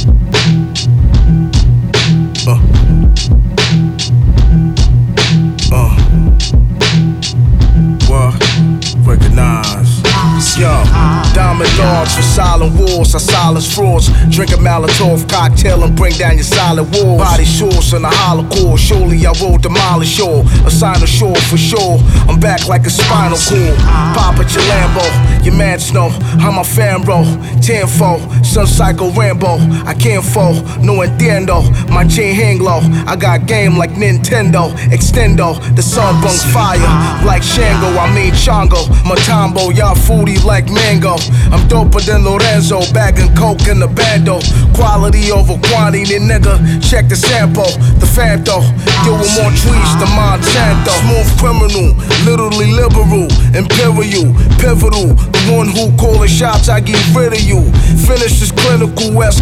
Recognize. Yo, diamond large for silent wars. I silence frauds. Drink a Molotov cocktail and bring down your solid walls. Body shores on the holocaust. Surely I will demolish all. A sign of shore for sure. I'm back like a spinal cord. Pop at your Lambo. Your mans know I'm a fan bro. Tenfold, Sun Psycho Rambo. I can't fold, no entiendo. My chain hang low. I got game like Nintendo. Extendo, the sun burns fire like Shango. I mean Chongo. Matambo, y'all foodie like mango. I'm doper than Lorenzo, bagging coke in the bando. Quality over quantity, nigga. Check the sample, the Fanto. Deal with more trees than Monsanto. Smooth criminal, literally liberal, imperial, pivotal. The one who calling shots, I get rid of you. Finish this clinical